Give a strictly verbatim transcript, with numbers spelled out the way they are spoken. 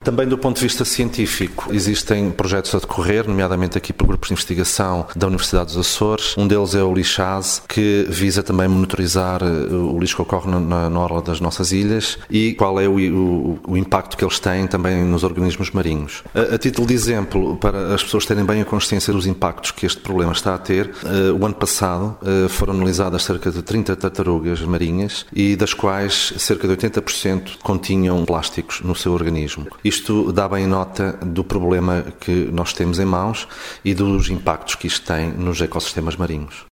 Também do ponto de vista científico, existem projetos a decorrer, nomeadamente aqui por grupos de investigação da Universidade dos Açores. Um deles é o Lixase, que visa também monitorizar o lixo que ocorre na, na orla das nossas ilhas e qual é o, o, o impacto que eles têm também nos organismos marinhos. A, a título de exemplo, para as pessoas terem bem a consciência dos impactos que este problema está a ter, o ano passado foram analisadas cerca de trinta tartarugas marinhas e das quais cerca de oitenta por cento continham plásticos no seu organismo. Isto dá bem nota do problema que nós temos em mãos e dos impactos que isto tem nos ecossistemas marinhos.